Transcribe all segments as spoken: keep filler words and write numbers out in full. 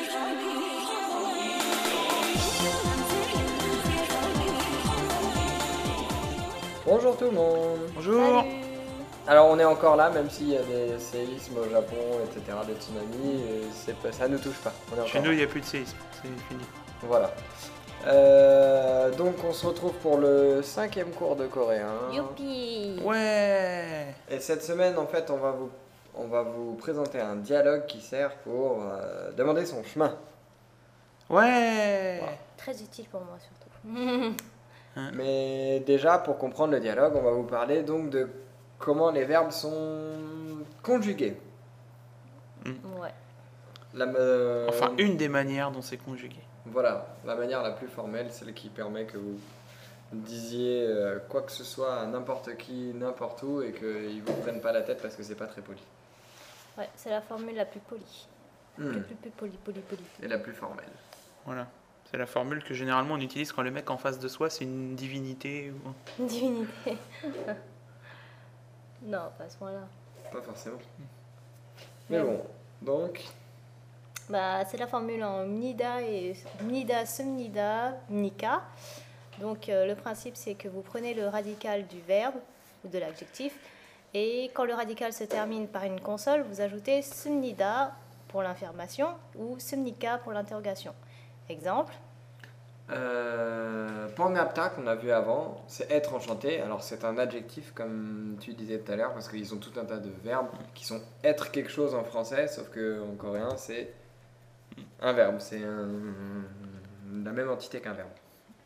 Bonjour tout le monde. Bonjour. Salut. Alors on est encore là, même s'il y a des séismes au Japon, et cetera, des tsunamis, et c'est pas- ça ne nous touche pas. On est Chez encore nous, là. il n'y a plus de séisme, c'est fini. Voilà. Euh, donc on se retrouve pour le cinquième cours de coréen. Youpi. Ouais. Et cette semaine, en fait, on va vous, on va vous présenter un dialogue qui sert pour euh, demander son chemin. Ouais. Wow. Très utile pour moi surtout. Mais déjà, pour comprendre le dialogue, on va vous parler donc de comment les verbes sont conjugués. Ouais. La, euh, Enfin, une des manières dont c'est conjugué. Voilà, la manière la plus formelle, celle qui permet que vous disiez euh, quoi que ce soit à n'importe qui, n'importe où, et qu'ils ne vous prennent pas la tête parce que c'est pas très poli. Ouais, c'est la formule la plus polie. Hmm. Le plus, plus poli, poli, poli. Et la plus formelle. Voilà. C'est la formule que généralement on utilise quand le mec en face de soi c'est une divinité. Ou... Une divinité. Non, pas à ce point-là. Pas forcément. Mais Mais bon, donc, Bah, c'est la formule en mnida et mnida, sumnida, mnika. Donc euh, le principe c'est que vous prenez le radical du verbe ou de l'adjectif et quand le radical se termine par une consonne, vous ajoutez sumnida pour l'affirmation ou sumnika pour l'interrogation. Exemple. euh, pangapta qu'on a vu avant, c'est être enchanté. Alors c'est un adjectif comme tu disais tout à l'heure parce qu'ils ont tout un tas de verbes qui sont être quelque chose en français, sauf que en coréen c'est un verbe, c'est un- la même entité qu'un verbe.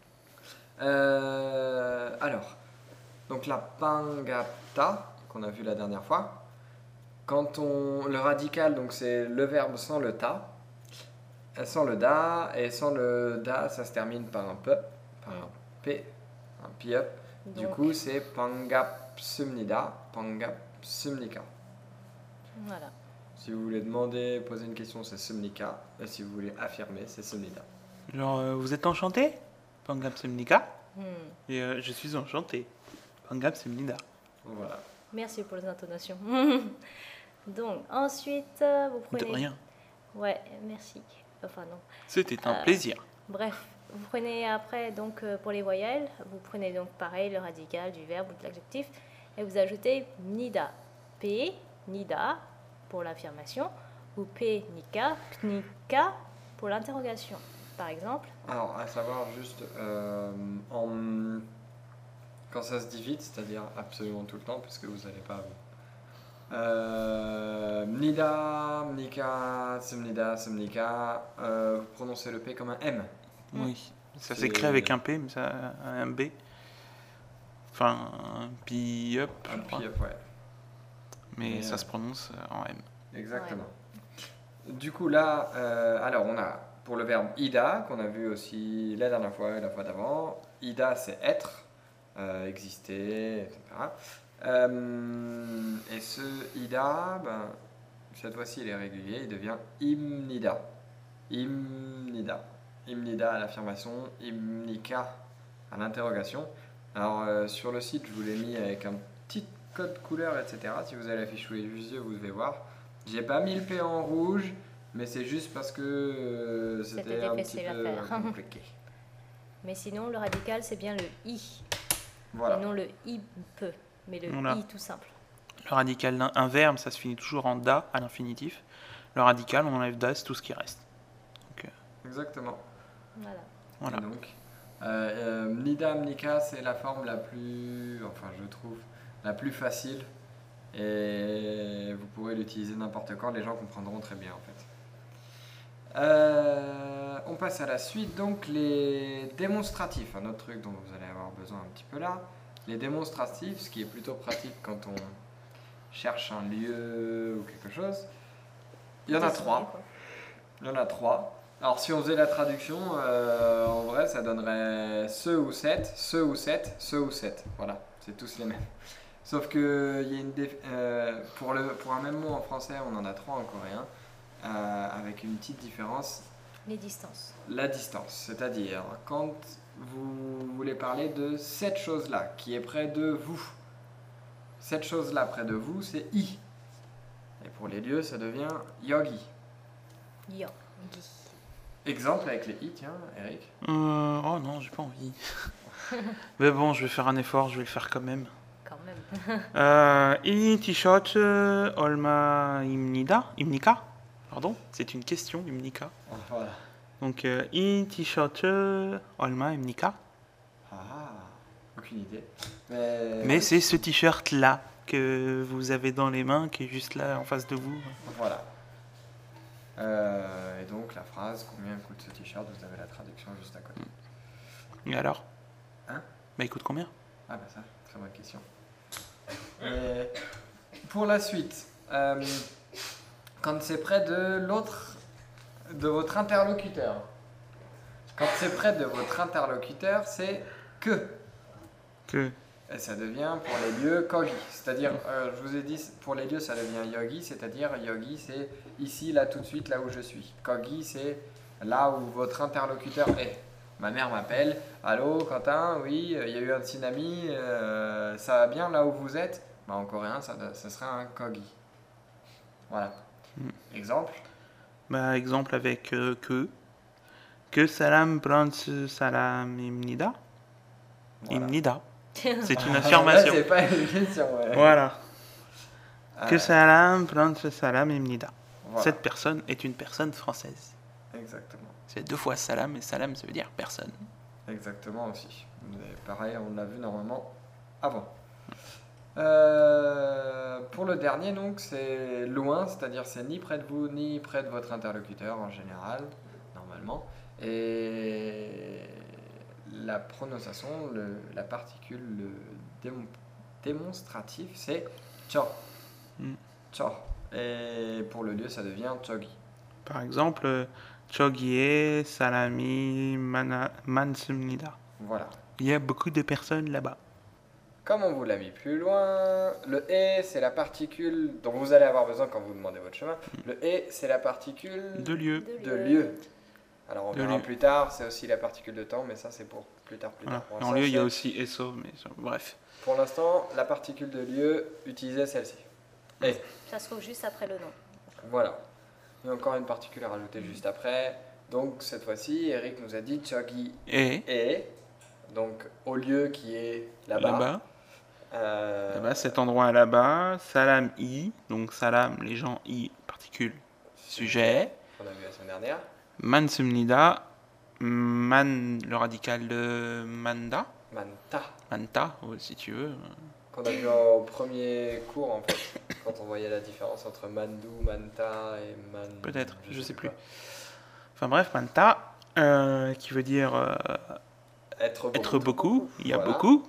Euh, alors, donc la pangapta qu'on a vu la dernière fois, quand on le radical donc c'est le verbe sans le ta, euh, sans le da, et sans le da ça se termine par un pe, par un p, un pi-up. Du Donc, coup c'est pangapsumnida, pangapsumnika. voilà. Si vous voulez demander, poser une question, c'est sumnika. Et si vous voulez affirmer, c'est sumnida. Genre, euh, vous êtes enchanté Pangam Semnika. Hmm. Et euh, je suis enchanté. Pangam Semnida. Voilà. Merci pour les intonations. Donc ensuite euh, vous De prenez. rien. Ouais, merci. Enfin non. C'était un Euh, plaisir. Bref, vous prenez après, donc euh, pour les voyelles, vous prenez donc pareil le radical du verbe ou de l'adjectif et vous ajoutez nida. P, nida pour l'affirmation ou P, nika, knika pour l'interrogation. Par exemple, Alors, à savoir juste, euh, en... quand ça se dit vite, c'est-à-dire absolument tout le temps, puisque vous n'allez pas... Euh, Mnida, Mnika, Semnida, Semnika, euh, vous prononcez le P comme un M. Oui. Ça C'est- s'écrit avec un P, mais ça un B. Enfin, un pi-up, Un je crois. P-up, ouais. Mais Et, ça euh, se prononce euh, en M. Exactement. Du coup, là, euh, alors on a pour le verbe ida, qu'on a vu aussi la dernière fois et la fois d'avant. Ida, c'est être, euh, exister, et cetera. Euh, et ce ida, ben, cette fois-ci, il est régulier, il devient imnida. Imnida. Imnida à l'affirmation, imnika à l'interrogation. Alors, euh, sur le site, je vous l'ai mis avec un petit code couleur, et cetera. Si vous avez la fiche sous les yeux, vous devez voir. J'ai pas mis le P en rouge, mais c'est juste parce que euh, c'était C'était un petit difficile à peu faire. compliqué. mais sinon le radical c'est bien le i Voilà. et non le i peu, mais le Voilà. i tout simple. Le radical d'un un verbe, ça se finit toujours en da à l'infinitif. Le radical, on enlève da, c'est tout ce qui reste. Donc, euh, Exactement. Voilà. voilà. Et donc, euh, euh, Mnida, Mnika, c'est la forme la plus, enfin je trouve, la plus facile. Et vous pourrez l'utiliser n'importe quand, les gens comprendront très bien en fait. Euh, on passe à la suite, donc les démonstratifs, un autre truc dont vous allez avoir besoin un petit peu là. Les démonstratifs, ce qui est plutôt pratique quand on cherche un lieu ou quelque chose. Il y en a Désolé, trois. quoi. Il y en a trois. Alors si on faisait la traduction, euh, en vrai ça donnerait ce ou sept, ce ou sept, ce ou sept. Voilà, c'est tous les mêmes. Sauf que il y a une déf- euh, pour, le, pour un même mot en français, on en a trois en coréen, euh, avec une petite différence, Les distances. la distance. C'est-à-dire, quand vous voulez parler de cette chose-là, qui est près de vous, cette chose-là près de vous, c'est i. Et pour les lieux, ça devient yogi. Yo. Exemple avec les i, tiens, Eric. Euh, oh non, j'ai pas envie. Mais bon, je vais faire un effort, je vais le faire quand même. Quand même. Euh, 이 티셔츠 얼마입니다? 입니까? Pardon, c'est une question, 입니까? Voilà. Donc, euh, 이 티셔츠 얼마입니까? Ah, aucune idée. Mais, Mais c'est ce t-shirt-là que vous avez dans les mains, qui est juste là en face de vous. Voilà. Euh, et donc la phrase, combien coûte ce t-shirt? Vous avez la traduction juste à côté. Et alors? Hein? Bah, il coûte combien? Ah bah ça, très bonne question. Et pour la suite, euh, quand c'est près de l'autre, de votre interlocuteur, quand c'est près de votre interlocuteur, c'est que. Que. Et ça devient pour les lieux kogi. C'est-à-dire, euh, je vous ai dit, pour les lieux, ça devient yogi, c'est-à-dire yogi, c'est ici, là, tout de suite, là où je suis. Kogi, c'est là où votre interlocuteur est. Ma mère m'appelle, allô, Quentin, oui, il y a eu un tsunami, euh, ça va bien là où vous êtes? Bah, en coréen, ça, ça serait un kogi. Voilà. Mm. Exemple? Bah, exemple avec euh, que. Que salam prince salam입니다. Voilà. Imnida. C'est une Là, affirmation. c'est pas une question, ouais. Voilà. Euh, Que salam prince salam입니다. voilà. Cette personne est une personne française. Exactement. C'est deux fois salam, et salam, ça veut dire personne. Exactement aussi. Mais pareil, on l'a vu normalement avant. Euh, pour le dernier, donc, c'est loin, c'est-à-dire c'est ni près de vous, ni près de votre interlocuteur en général, normalement. Et la prononciation, le, la particule le démon, démonstratif, c'est cho. Mm. Cho. Et pour le lieu, ça devient chogi. Par exemple, 저기에 사람이 많아, 많습니다. Voilà. Il y a beaucoup de personnes là-bas. Comme on vous l'a mis plus loin, le et c'est la particule dont vous allez avoir besoin quand vous demandez votre chemin. Le et c'est la particule De lieu. De de lieu. lieu. Alors on De verra lieu. plus tard, c'est aussi la particule de temps, mais ça c'est pour plus tard. Plus Voilà. tard. Pour En l'instant, lieu, il y a c'est- aussi eso, mais ça- bref. Pour l'instant, la particule de lieu, utilisez celle-ci. Et Ça se trouve juste après le nom. voilà. Il y a encore une particule à rajouter juste après. Donc cette fois-ci, Eric nous a dit chogi Et et, donc au lieu qui est là-bas. là-bas, Euh, là-bas, cet endroit là-bas, salam i, donc salam, les gens i, particule, sujet. On a vu la semaine dernière. Mansumnida, man, le radical de manda, Manta. manta, oh, si tu veux. Qu'on a vu au premier cours en fait, quand on voyait la différence entre Mandu, Manta et Man. Peut-être, je sais plus. pas. Enfin bref, manta, euh, qui veut dire euh, Être beaucoup. être beaucoup, il y a Voilà. beaucoup.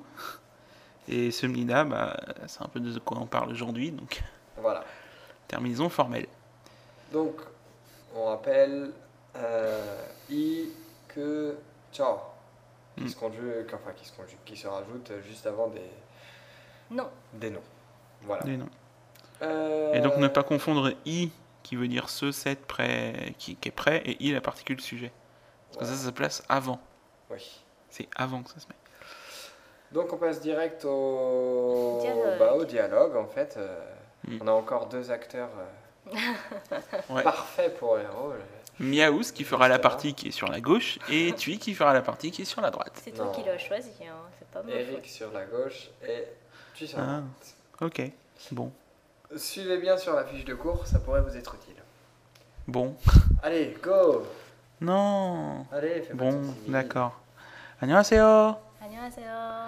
Et semnida, bah, c'est un peu de quoi on parle aujourd'hui, donc Voilà. terminaison formelle. Donc, on rappelle euh, I, que, Cho, qui Mm. se conjugue, enfin qui se conjugue, qui se rajoute juste avant des, Non. des noms. Voilà. Et, non. Euh, Et donc ne pas confondre i, qui veut dire ce, cette, prêt, qui, qui est prêt, et i, la particule sujet. Parce que voilà. ça, ça se place avant. Oui. C'est avant que ça se met. Donc on passe direct au Dialogue. bah, au dialogue en fait. Euh, Mm. On a encore deux acteurs euh, Ouais. parfaits pour les rôles. Miaous qui fera la Ça va. partie qui est sur la gauche, et Tui qui fera la partie qui est sur la droite. C'est toi Non. qui l'as choisi, hein. C'est pas moi. Eric sur la gauche et tu sur la Ah. droite. Ok, bon. Suivez bien sur la fiche de cours, ça pourrait vous être utile. Bon. Allez, go. Non. Allez, fais pas Bon, ton timide. d'accord. 안녕하세요. 안녕하세요.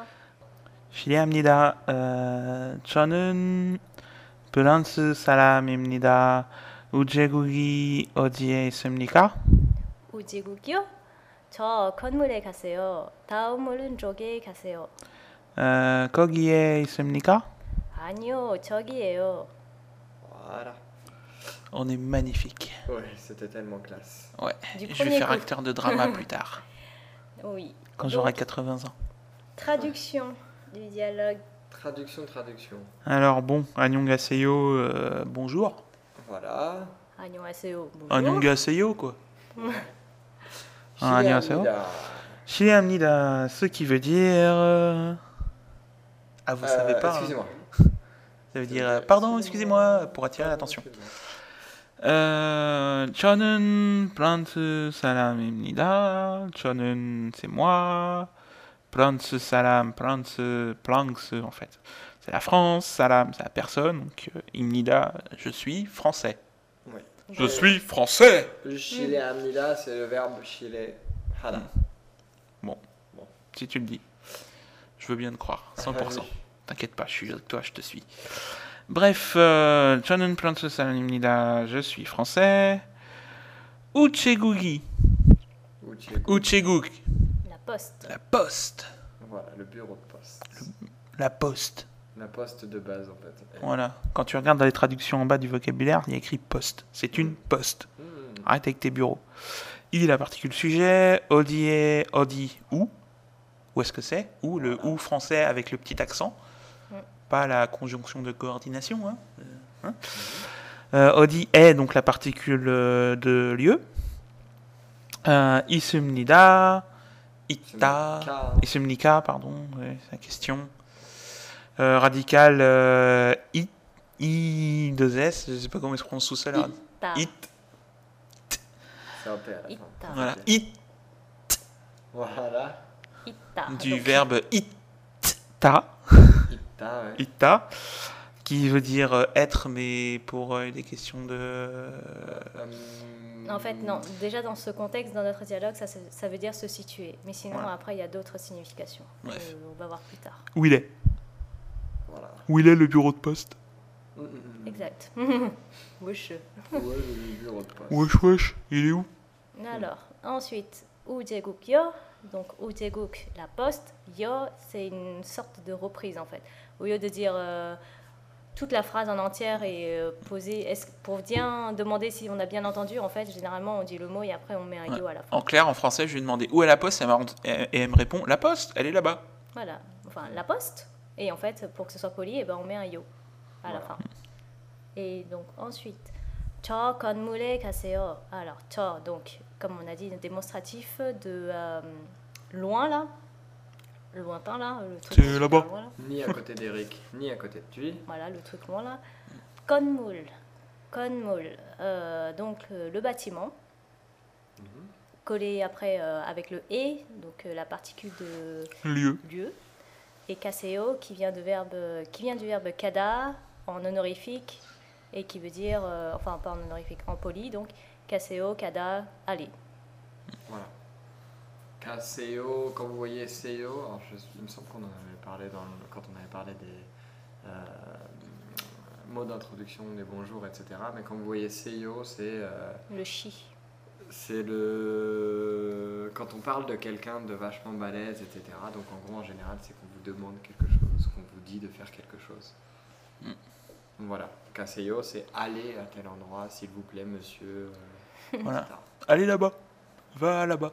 실례합니다. 어, 저는 프랑스 사람입니다. 우체국이 어디에 있습니까? 우지국이요? 저 건물에 가세요. 다음 오른쪽에 가세요. 어, 거기에 있습니까? 아니요, 저기예요. Voilà. On est magnifique. Ouais, c'était tellement classe. Ouais. Du Je vais premier faire coup. acteur de drama plus tard, Oui. quand Donc, j'aurai quatre-vingts ans. Traduction du dialogue. Traduction, traduction. Alors bon, 안녕하세요, euh, bonjour. Voilà. 안녕하세요. Bonjour. 안녕하세요, quoi. Ah, 안녕하세요. Shiramida. 실례합니다, ce qui veut dire... euh, Ah, vous Euh, savez pas. hein. Excusez-moi. Ça veut dire, euh, pardon, excusez-moi, pour attirer l'attention. Euh, 저는 프랑스 사람입니다. 저는 c'est moi. 프랑스 사람, 프랑스, 프랑스 en fait. C'est la France, salam, c'est la personne. Donc, euh, imnida, je suis français. Oui. Je suis français. Le chile amnida, c'est le verbe chile hana. Si tu le dis. Je veux bien te croire, cent pour cent. Ah oui. T'inquiète pas, je suis avec toi, je te suis. Bref, euh, 저는 프랑스 사람입니다. Je suis français. 우체국이. Uchegu. 우체국. La poste. La poste. Voilà, le bureau de poste. La poste. La poste de base, en fait. Voilà. Quand tu regardes dans les traductions en bas du vocabulaire, il y a écrit poste. C'est une poste. Hmm. Arrête avec tes bureaux. Il est la particule sujet. Odi est Odi où. Où est-ce que c'est? Où, le ou français avec le petit accent. Mm. Pas la conjonction de coordination. Hein. Euh, hein. Euh, Odi est donc la particule euh, de lieu. Euh, Isumnida. Ita. Ka. Isumnika, pardon, ouais, c'est la question. Euh, radical euh, I, I deux S, je sais pas comment il se prononce tout seul. là. Ta. It, C'est un P à la fin. Ita. voilà. Ok. It, Voilà. Ita. du Donc, verbe itta, Ita, ouais. itta, qui veut dire euh, être, mais pour euh, des questions de. Euh, En fait, non. Déjà, dans ce contexte, dans notre dialogue, ça, se- ça veut dire se situer. Mais sinon, Voilà. après, il y a d'autres significations. Bref. Euh, on va voir plus tard. Où il est? Voilà. Où il est le bureau de poste? Mm, mm, mm. Exact. Wesh. Ouais, le bureau de poste. Wesh wesh, il est où? Alors, ensuite, 우제국 yo. Donc, 우제국, la poste. Yo, c'est une sorte de reprise, en fait. Au lieu de dire euh, toute la phrase en entière et euh, poser, est-ce, pour bien demander si on a bien entendu, en fait, généralement, on dit le mot et après, on met un Ouais. yo à la fin. En clair, en français, je lui ai demandé où est la poste, et elle, m'a rend- et elle me répond la poste, elle est là-bas. Voilà. Enfin, la poste. Et en fait, pour que ce soit poli, eh ben, on met un yo à la Voilà. fin. Et donc, ensuite, 저 건물에 가세요. Alors, 저, donc, comme on a dit, démonstratif de euh, loin, là. Lointain, là. Le truc C'est super là-bas. loin, là. Ni à côté d'Eric, ni à côté de lui. Voilà, le truc loin, là. 건물. 건물. Euh, donc, euh, le bâtiment. Collé après euh, avec le et, donc euh, la particule de Lieu. lieu, et kaseo qui vient, de verbe, qui vient du verbe kada en honorifique et qui veut dire, euh, enfin pas en honorifique, en poli, donc kaseo, kada, aller. Voilà. K C O, quand vous voyez C O, alors je, il me semble qu'on en avait parlé dans le- quand on avait parlé des euh, mots d'introduction, des bonjours, et cetera. Mais quand vous voyez C O, c'est euh, Le chi. c'est le quand on parle de quelqu'un de vachement balèze, et cetera. Donc en gros, en général, c'est qu'on vous demande quelque chose, qu'on vous dit de faire quelque chose. Mm. Voilà. K C O, c'est aller à tel endroit, s'il vous plaît, monsieur. euh, Voilà. et cetera. Allez là-bas. Va là-bas.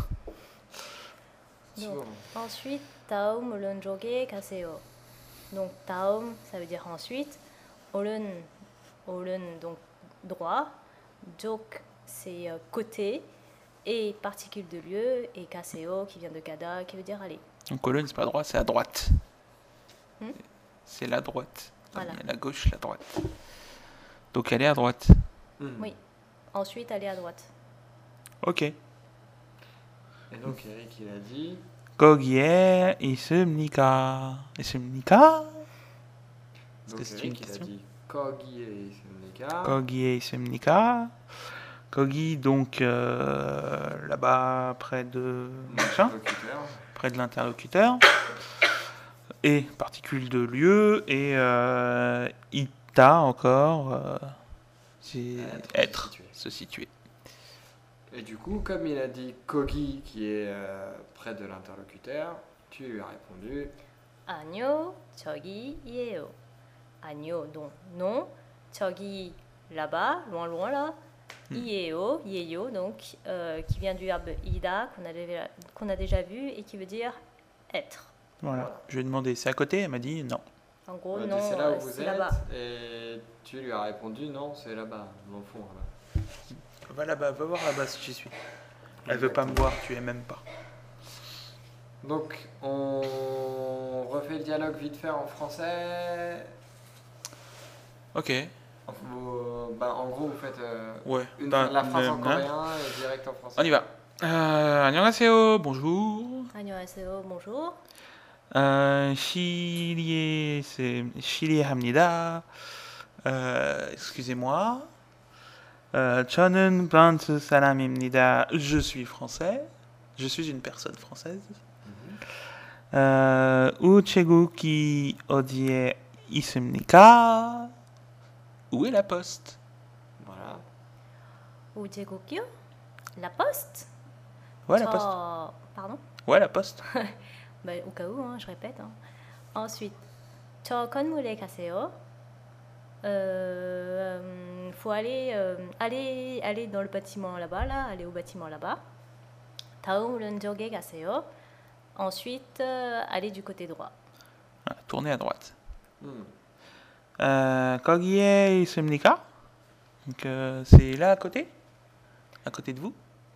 Souvent. Ensuite, 다음 오른쪽에 가세요. Donc 다음, ça veut dire ensuite. 오른, 오른, donc droit. 쪽, c'est euh, côté. Et particule de lieu. Et 가세요, qui vient de kada, qui veut dire aller. Donc colonne, c'est pas droite, c'est à droite. Hmm C'est la droite. Voilà. Il y a la gauche, la droite. Donc elle est à droite. Mhm. Oui. Ensuite, aller à droite. Ok. Et donc Eric, il a dit. 거기에 있습니까? 있습니까? Est-ce Donc que c'est une Eric, il a question? dit 거기에 있습니까? 거기에 있습니까? 거기, donc euh, là-bas, près de machin, Interlocuteur. près de l'interlocuteur. Et particule de lieu. Et euh, ita encore. euh, c'est Être, être, se situer. se situer. Et du coup, comme il a dit kogi qui est euh, près de l'interlocuteur, tu lui as répondu. 아니요, 저기예요. 아니요, donc non. 저기, là-bas, loin, loin, là. Hmm. 이에요, 이에요, donc, euh, qui vient du verbe ida, qu'on a, déjà- qu'on a déjà vu, et qui veut dire être. Voilà. Voilà. Je lui ai demandé c'est à côté, elle m'a dit non. En gros, Il a dit, non, c'est là où euh, vous c'est êtes. là-bas. Et tu lui as répondu non, c'est là-bas, dans le fond. Là-bas. Va là-bas, va voir là-bas si j'y suis. Elle veut pas me voir, tu es même pas. Donc, on refait le dialogue vite fait en français. Ok. Vous- bah, en gros, vous faites euh, Ouais. une- Ben, la phrase en nan, coréen et direct en français. On y va. Euh, 안녕하세요. Bonjour. 안녕하세요, bonjour. Euh, Chilié, c'est Chili합니다. Euh, excusez-moi. Euh, 저는 프랑스 사람입니다. Je suis français. Je suis une personne française. Euh, 우체국이 어디에 있습니까? Où est la poste? Voilà. 우체국이요? La Poste. Ouais, la poste. 저- Pardon? Ouais, la poste. Bah, au cas où, hein, je répète. hein. Ensuite, 저 건물에 가세요. Euh, euh, faut aller, euh, aller, aller dans le bâtiment là-bas, là, aller au bâtiment là-bas. 다음은 저기 가세요. Ensuite, euh, aller du côté droit. Voilà, tournez à droite. Hmm. Euh, 거기에 있습니까? Donc, euh, c'est là à côté? À côté de vous?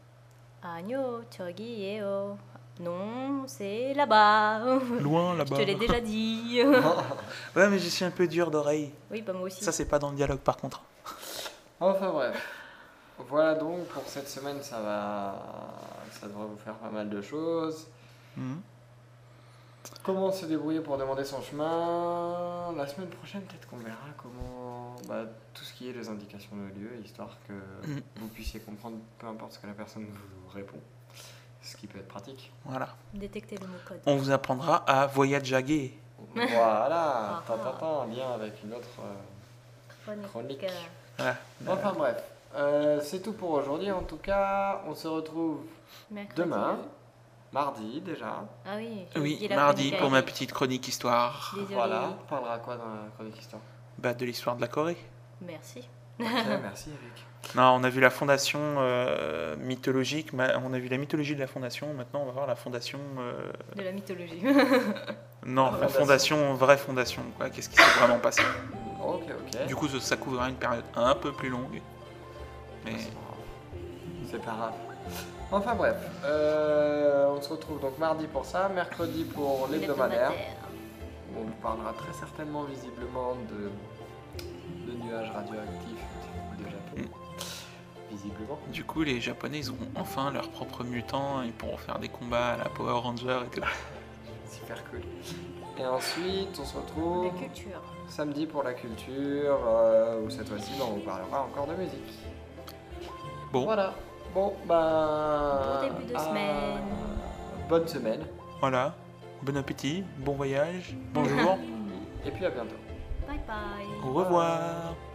아니요, 저기예요. Non, c'est là-bas. Loin Je là-bas. te l'ai déjà dit. Ouais, mais je suis un peu dur d'oreille. Oui, bah moi aussi. Ça, c'est pas dans le dialogue par contre. Enfin bref. Voilà donc pour cette semaine, ça va, ça devrait vous faire pas mal de choses. Mhm. Comment se débrouiller pour demander son chemin? La semaine prochaine, peut-être qu'on verra comment bah, tout ce qui est les indications de lieu, histoire que Mhm. vous puissiez comprendre peu importe ce que la personne vous répond, ce qui peut être pratique. Voilà. Détecter le mot code. On vous apprendra à voyager. Voilà, Ah. tant, tant, tant, en lien avec une autre euh, chronique. Voilà. Enfin bref, euh, c'est tout pour aujourd'hui. En tout cas, on se retrouve Mercredi. demain, mardi déjà. Ah oui. j'ai Oui, oublié la mardi chronique pour à ma Eric. petite chronique histoire. Désolée. Voilà, on parlera quoi dans la chronique histoire? Bah, de l'histoire de la Corée. Merci. Ok, merci Eric. Non, on a vu la fondation euh, mythologique, ma- on a vu la mythologie de la fondation, maintenant on va voir la fondation... euh, De la mythologie. Non, la Fondation. fondation, vraie fondation, quoi. Qu'est-ce qui s'est vraiment passé? Ok, ok. Du coup, ça, ça couvrira une période un peu plus longue. Mais C'est pas grave. C'est pas grave. Enfin bref, euh, on se retrouve donc mardi pour ça, mercredi pour l'hebdomadaire. Où on vous parlera très certainement visiblement de, de nuages radioactifs de Japon. Visiblement. du coup, les Japonais, ils auront enfin leur propre mutant, ils pourront faire des combats à la Power Ranger et tout. Super cool. Et ensuite, on se retrouve La culture. samedi pour la culture, euh, où cette fois-ci, bah, on vous parlera encore de musique. Bon, Voilà. Bon, bah. Bon début de à- semaine. Bonne semaine. voilà. Bon appétit, bon voyage, bonjour, Et puis à bientôt. Bye bye. au revoir.